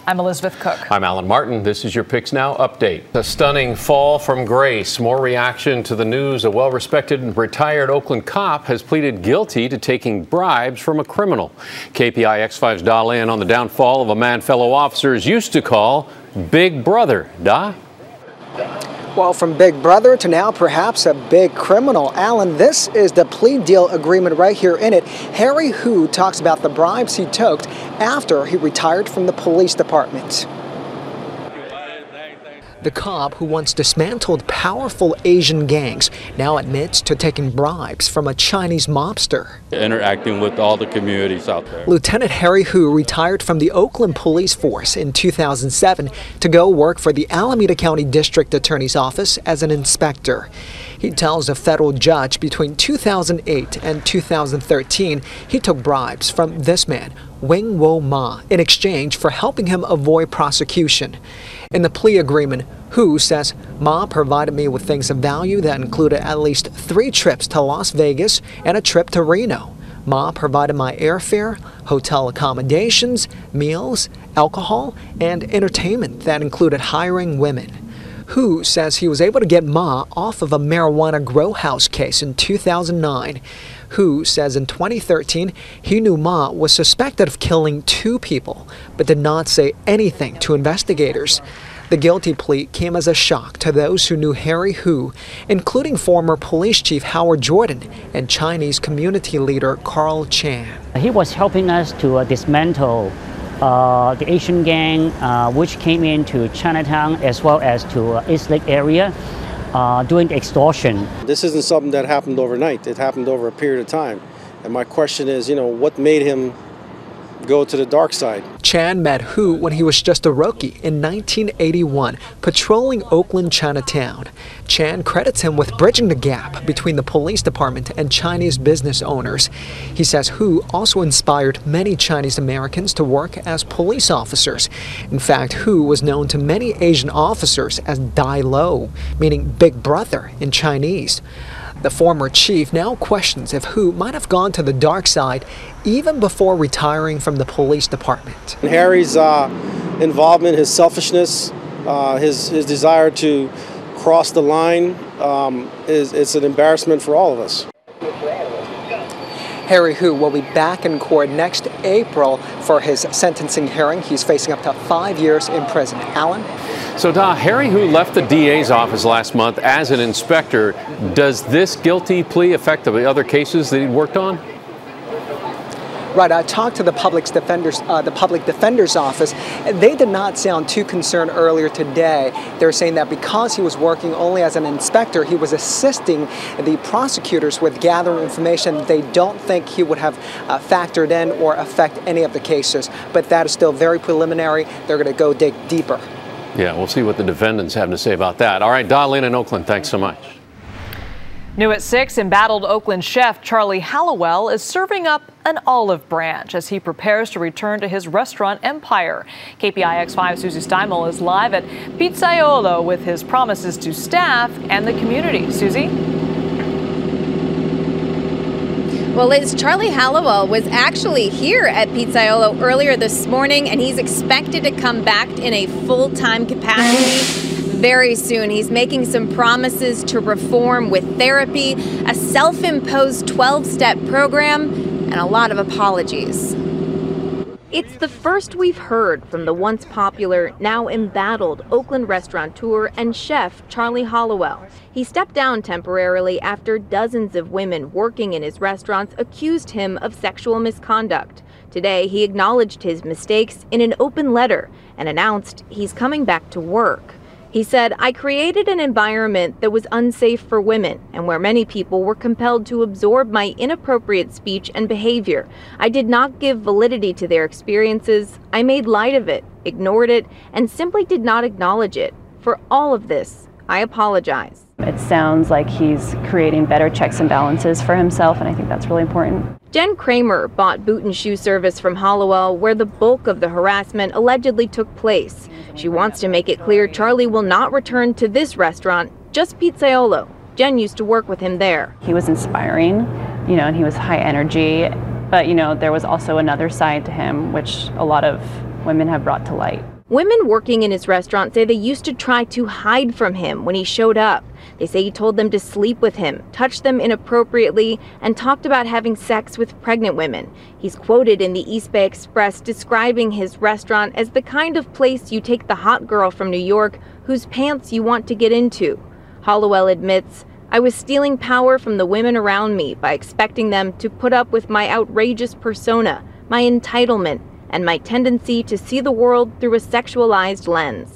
I'm Elizabeth Cook. I'm Alan Martin. This is your Picks Now update. A stunning fall from grace. More reaction to the news. A well-respected and retired Oakland cop has pleaded guilty to taking bribes from a criminal. KPI X5's Da in on the downfall of a man fellow officers used to call Big Brother. Da? Well, from Big Brother to now perhaps a big criminal. Alan, this is the plea deal agreement right here in it. Harry Hu talks about the bribes he took after he retired from the police department. The cop who once dismantled powerful Asian gangs now admits to taking bribes from a Chinese mobster. Interacting with all the communities out there. Lieutenant Harry Hu retired from the Oakland Police Force in 2007 to go work for the Alameda County District Attorney's Office as an inspector. He tells a federal judge between 2008 and 2013 he took bribes from this man, Wing Wo Ma, in exchange for helping him avoid prosecution. In the plea agreement, Hu says, Ma provided me with things of value that included at least 3 trips to Las Vegas and a trip to Reno. Ma provided my airfare, hotel accommodations, meals, alcohol, and entertainment that included hiring women. Hu says he was able to get Ma off of a marijuana grow house case in 2009. Hu says in 2013 he knew Ma was suspected of killing 2 people, but did not say anything to investigators. The guilty plea came as a shock to those who knew Harry Hu, including former police chief Howard Jordan and Chinese community leader Carl Chan. He was helping us to dismantle the Asian gang, which came into Chinatown as well as to East Lake area, doing the extortion. This isn't something that happened overnight. It happened over a period of time. And my question is, what made him go to the dark side? Chan met Hu when he was just a rookie in 1981, patrolling Oakland Chinatown. Chan credits him with bridging the gap between the police department and Chinese business owners. He says Hu also inspired many Chinese Americans to work as police officers. In fact, Hu was known to many Asian officers as Dai Lo, meaning Big Brother in Chinese. The former chief now questions if Hu might have gone to the dark side even before retiring from the police department. Harry's involvement, his selfishness, his desire to cross the line, it's an embarrassment for all of us. Harry Hu will be back in court next April for his sentencing hearing. He's facing up to 5 years in prison. Alan? So, Da, Harry Hu left the DA's office last month as an inspector. Does this guilty plea affect the other cases that he worked on? Right, I talked to the public defender's office. They did not sound too concerned earlier today. They're saying that because he was working only as an inspector, he was assisting the prosecutors with gathering information they don't think he would have factored in or affect any of the cases. But that is still very preliminary. They're going to go dig deeper. Yeah, we'll see what the defendants have to say about that. All right, Da in Oakland, thanks so much. New at 6, embattled Oakland chef Charlie Hallowell is serving up an olive branch as he prepares to return to his restaurant empire. KPI X5's Susie Steimel is live at Pizzaiolo with his promises to staff and the community. Susie? Well, Liz, Charlie Hallowell was actually here at Pizzaiolo earlier this morning, and he's expected to come back in a full-time capacity very soon. He's making some promises to reform with therapy, a self-imposed 12-step program, and a lot of apologies. It's the first we've heard from the once popular, now embattled Oakland restaurateur and chef Charlie Hallowell. He stepped down temporarily after dozens of women working in his restaurants accused him of sexual misconduct. Today, he acknowledged his mistakes in an open letter and announced he's coming back to work. He said, "I created an environment that was unsafe for women and where many people were compelled to absorb my inappropriate speech and behavior. I did not give validity to their experiences. I made light of it, ignored it, and simply did not acknowledge it. For all of this, I apologize." It sounds like he's creating better checks and balances for himself, and I think that's really important. Jen Kramer bought boot and shoe service from Hallowell, where the bulk of the harassment allegedly took place. She wants to make it clear Charlie will not return to this restaurant, just Pizzaiolo. Jen used to work with him there. He was inspiring, and he was high energy, but there was also another side to him, which a lot of women have brought to light. Women working in his restaurant say they used to try to hide from him when he showed up. They say he told them to sleep with him, touched them inappropriately, and talked about having sex with pregnant women. He's quoted in the East Bay Express describing his restaurant as the kind of place you take the hot girl from New York whose pants you want to get into. Hallowell admits, "I was stealing power from the women around me by expecting them to put up with my outrageous persona, my entitlement, and my tendency to see the world through a sexualized lens."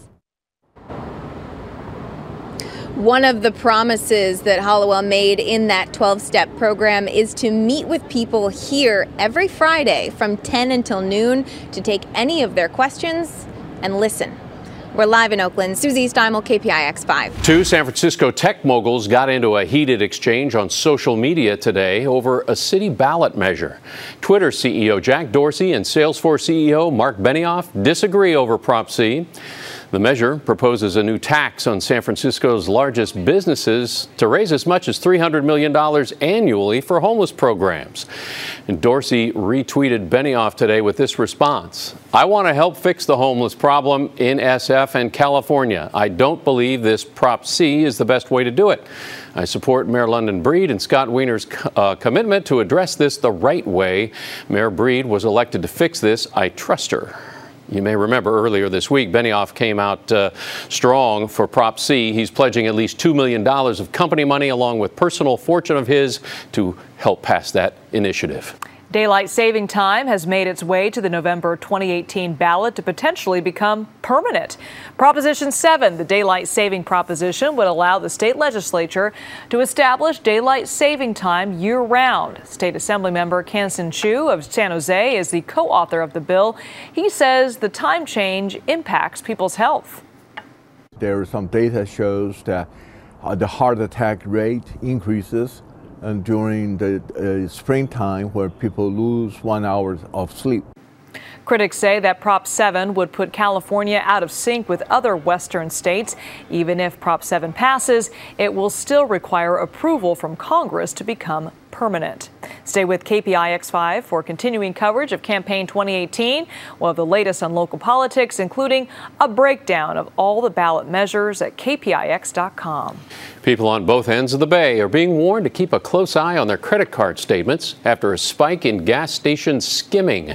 One of the promises that Hallowell made in that 12-step program is to meet with people here every Friday from 10 until noon to take any of their questions and listen. We're live in Oakland. Susie Steimel, KPIX 5. Two San Francisco tech moguls got into a heated exchange on social media today over a city ballot measure. Twitter CEO Jack Dorsey and Salesforce CEO Mark Benioff disagree over Prop C. The measure proposes a new tax on San Francisco's largest businesses to raise as much as $300 million annually for homeless programs. And Dorsey retweeted Benioff today with this response: "I want to help fix the homeless problem in SF and California. I don't believe this Prop C is the best way to do it. I support Mayor London Breed and Scott Wiener's commitment to address this the right way. Mayor Breed was elected to fix this. I trust her." You may remember earlier this week, Benioff came out strong for Prop C. He's pledging at least $2 million of company money along with personal fortune of his to help pass that initiative. Daylight saving time has made its way to the November 2018 ballot to potentially become permanent. Proposition 7, the daylight saving proposition, would allow the state legislature to establish daylight saving time year-round. State Assembly member Kansan Chu of San Jose is the co-author of the bill. He says the time change impacts people's health. There is some data shows that the heart attack rate increases and during the springtime, where people lose 1 hour of sleep. Critics say that Prop 7 would put California out of sync with other Western states. Even if Prop 7 passes, it will still require approval from Congress to become permanent. Stay with KPIX 5 for continuing coverage of Campaign 2018. We'll have the latest on local politics, including a breakdown of all the ballot measures at KPIX.com. People on both ends of the Bay are being warned to keep a close eye on their credit card statements after a spike in gas station skimming.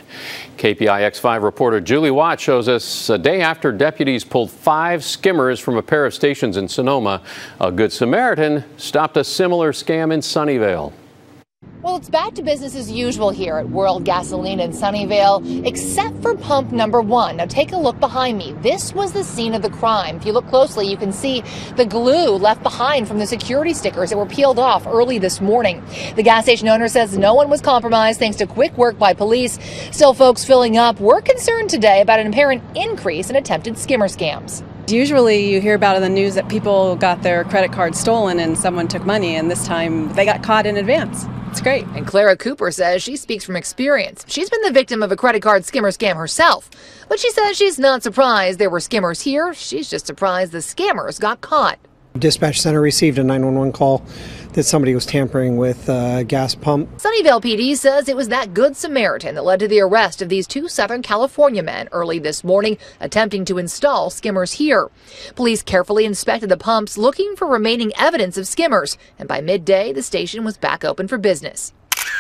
KPIX 5 reporter Julie Watt shows us a day after deputies pulled 5 skimmers from a pair of stations in Sonoma. A Good Samaritan stopped a similar scam in Sunnyvale. Well, it's back to business as usual here at World Gasoline in Sunnyvale, except for pump number 1. Now take a look behind me. This was the scene of the crime. If you look closely, you can see the glue left behind from the security stickers that were peeled off early this morning. The gas station owner says no one was compromised thanks to quick work by police. Still, folks filling up were concerned today about an apparent increase in attempted skimmer scams. Usually you hear about in the news that people got their credit card stolen and someone took money, and this time they got caught in advance. It's great. And Clara Cooper says she speaks from experience. She's been the victim of a credit card skimmer scam herself. But she says she's not surprised there were skimmers here. She's just surprised the scammers got caught. Dispatch center received a 911 call that somebody was tampering with a gas pump. Sunnyvale PD says it was that Good Samaritan that led to the arrest of these 2 Southern California men early this morning, attempting to install skimmers here. Police carefully inspected the pumps, looking for remaining evidence of skimmers, and by midday, the station was back open for business.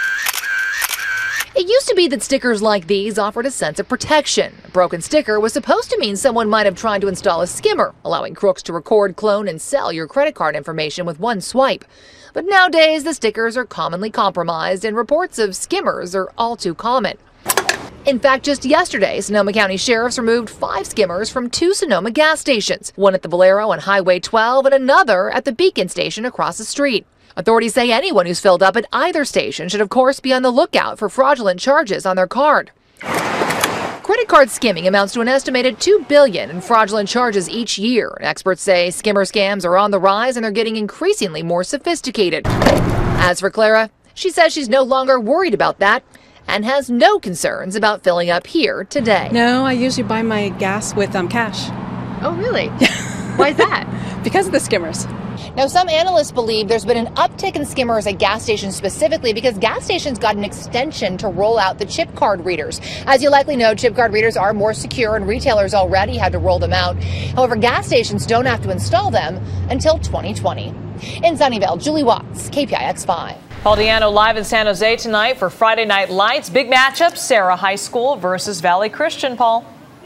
It used to be that stickers like these offered a sense of protection. A broken sticker was supposed to mean someone might have tried to install a skimmer, allowing crooks to record, clone, and sell your credit card information with one swipe. But nowadays, the stickers are commonly compromised, and reports of skimmers are all too common. In fact, just yesterday, Sonoma County sheriffs removed 5 skimmers from 2 Sonoma gas stations, one at the Valero on Highway 12 and another at the Beacon station across the street. Authorities say anyone who's filled up at either station should, of course, be on the lookout for fraudulent charges on their card. Credit card skimming amounts to an estimated $2 billion in fraudulent charges each year. Experts say skimmer scams are on the rise and they're getting increasingly more sophisticated. As for Clara, she says she's no longer worried about that and has no concerns about filling up here today. No, I usually buy my gas with cash. Oh, really? Why is that? Because of the skimmers. Now, some analysts believe there's been an uptick in skimmers at gas stations specifically because gas stations got an extension to roll out the chip card readers. As you likely know, chip card readers are more secure and retailers already had to roll them out. However, gas stations don't have to install them until 2020. In Sunnyvale, Julie Watts, KPIX 5. Paul Diano live in San Jose tonight for Friday Night Lights. Big matchup, Serra High School versus Valley Christian, Paul.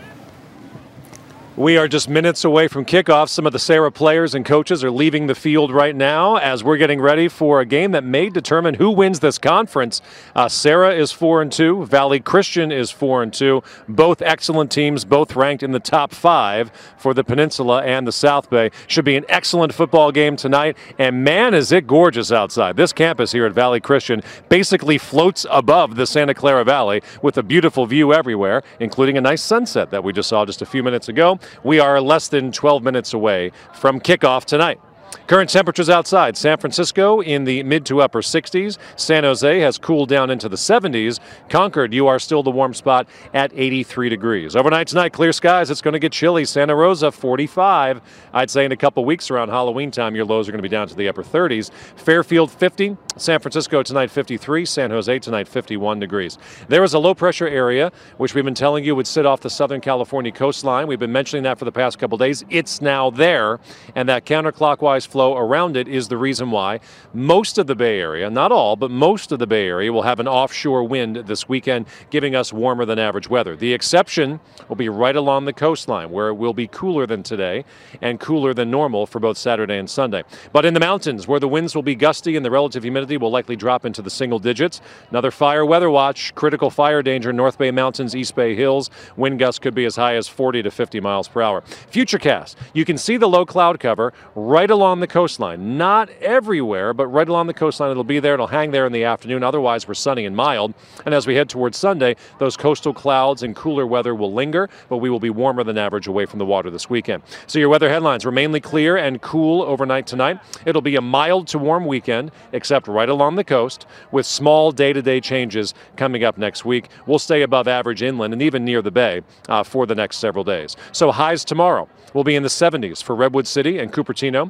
We are just minutes away from kickoff. Some of the Serra players and coaches are leaving the field right now as we're getting ready for a game that may determine who wins this conference. Serra is 4-2. Valley Christian is 4-2. Both excellent teams, both ranked in the top 5 for the Peninsula and the South Bay. Should be an excellent football game tonight. And man, is it gorgeous outside. This campus here at Valley Christian basically floats above the Santa Clara Valley with a beautiful view everywhere, including a nice sunset that we just saw just a few minutes ago. We are less than 12 minutes away from kickoff tonight. Current temperatures outside: San Francisco in the mid to upper 60s. San Jose has cooled down into the 70s. Concord, you are still the warm spot at 83 degrees. Overnight tonight, clear skies. It's going to get chilly. Santa Rosa, 45. I'd say in a couple weeks around Halloween time, your lows are going to be down to the upper 30s. Fairfield, 50. San Francisco tonight, 53. San Jose tonight, 51 degrees. There is a low-pressure area, which we've been telling you would sit off the Southern California coastline. We've been mentioning that for the past couple days. It's now there, and that counterclockwise flow around it is the reason why most of the Bay Area, not all, but most of the Bay Area will have an offshore wind this weekend, giving us warmer than average weather. The exception will be right along the coastline, where it will be cooler than today and cooler than normal for both Saturday and Sunday. But in the mountains, where the winds will be gusty and the relative humidity will likely drop into the single digits. Another fire weather watch, critical fire danger, North Bay Mountains, East Bay Hills. Wind gusts could be as high as 40 to 50 miles per hour. Futurecast, you can see the low cloud cover right along the coastline. Not everywhere, but right along the coastline it'll be there. It'll hang there in the afternoon. Otherwise, we're sunny and mild. And as we head towards Sunday, those coastal clouds and cooler weather will linger, but we will be warmer than average away from the water this weekend. So your weather headlines were mainly clear and cool overnight tonight. It'll be a mild to warm weekend, except right along the coast, with small day-to-day changes coming up next week. We'll stay above average inland and even near the bay for the next several days. So highs tomorrow will be in the 70s for Redwood City and Cupertino,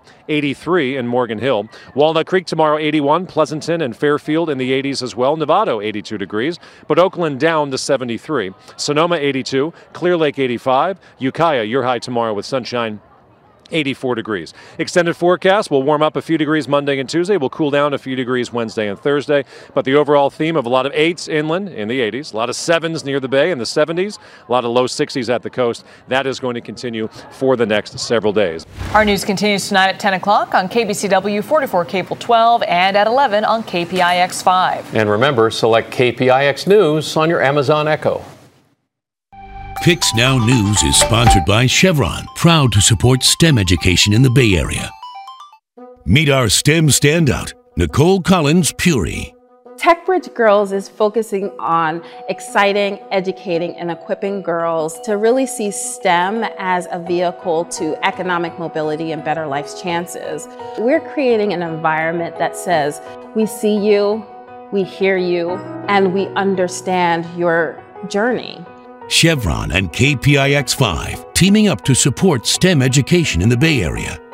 83 in Morgan Hill. Walnut Creek tomorrow, 81. Pleasanton and Fairfield in the 80s as well. Novato, 82 degrees. But Oakland down to 73. Sonoma, 82. Clear Lake, 85. Ukiah, your high tomorrow with sunshine, 84 degrees. Extended forecast will warm up a few degrees Monday and Tuesday. Will cool down a few degrees Wednesday and Thursday. But the overall theme of a lot of 8s inland in the 80s, a lot of 7s near the bay in the 70s, a lot of low 60s at the coast. That is going to continue for the next several days. Our news continues tonight at 10 o'clock on KBCW 44 Cable 12 and at 11 on KPIX 5. And remember, select KPIX News on your Amazon Echo. Pix Now News is sponsored by Chevron, proud to support STEM education in the Bay Area. Meet our STEM standout, Nicole Collins Puri. TechBridge Girls is focusing on exciting, educating, and equipping girls to really see STEM as a vehicle to economic mobility and better life's chances. We're creating an environment that says, we see you, we hear you, and we understand your journey. Chevron and KPIX 5 teaming up to support STEM education in the Bay Area.